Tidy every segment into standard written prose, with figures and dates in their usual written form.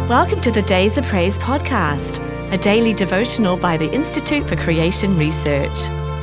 Welcome to the Days of Praise podcast, a daily devotional by the Institute for Creation Research.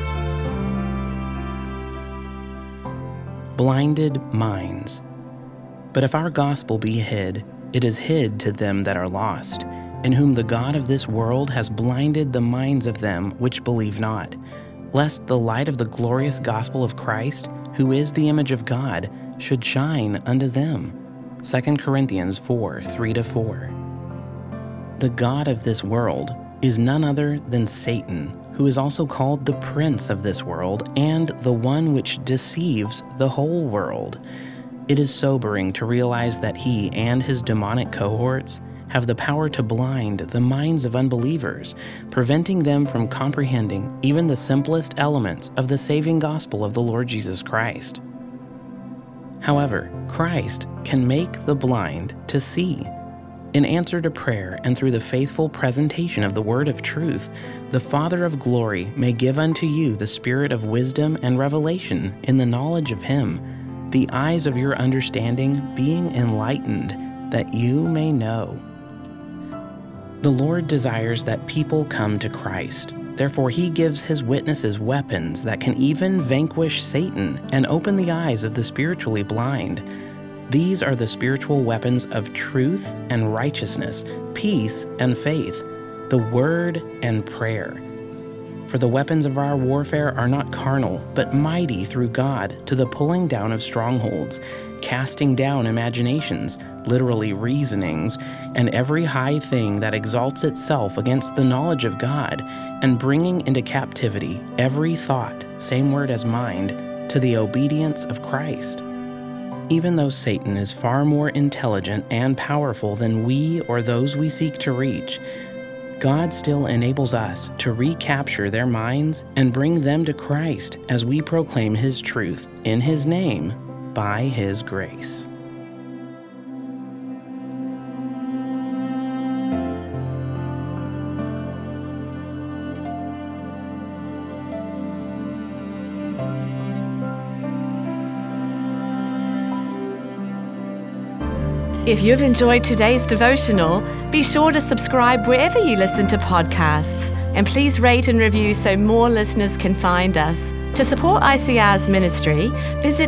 Blinded minds. But if our gospel be hid, it is hid to them that are lost, in whom the God of this world has blinded the minds of them which believe not, lest the light of the glorious gospel of Christ, who is the image of God, should shine unto them. 2 Corinthians 4:3-4. The God of this world is none other than Satan, who is also called the prince of this world and the one which deceives the whole world. It is sobering to realize that he and his demonic cohorts have the power to blind the minds of unbelievers, preventing them from comprehending even the simplest elements of the saving gospel of the Lord Jesus Christ. However, Christ can make the blind to see. In answer to prayer and through the faithful presentation of the word of truth, the Father of glory may give unto you the spirit of wisdom and revelation in the knowledge of him, the eyes of your understanding being enlightened, that you may know. The Lord desires that people come to Christ. Therefore, he gives his witnesses weapons that can even vanquish Satan and open the eyes of the spiritually blind. These are the spiritual weapons of truth and righteousness, peace and faith, the word and prayer. For the weapons of our warfare are not carnal, but mighty through God to the pulling down of strongholds, casting down imaginations, literally reasonings, and every high thing that exalts itself against the knowledge of God, and bringing into captivity every thought, same word as mind, to the obedience of Christ. Even though Satan is far more intelligent and powerful than we or those we seek to reach, God still enables us to recapture their minds and bring them to Christ as we proclaim his truth in his name by his grace. If you've enjoyed today's devotional, be sure to subscribe wherever you listen to podcasts, and please rate and review so more listeners can find us. To support ICR's ministry, visit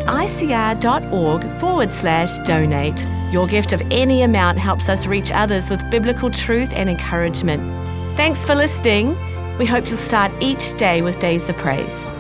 icr.org/donate. Your gift of any amount helps us reach others with biblical truth and encouragement. Thanks for listening. We hope you'll start each day with Days of Praise.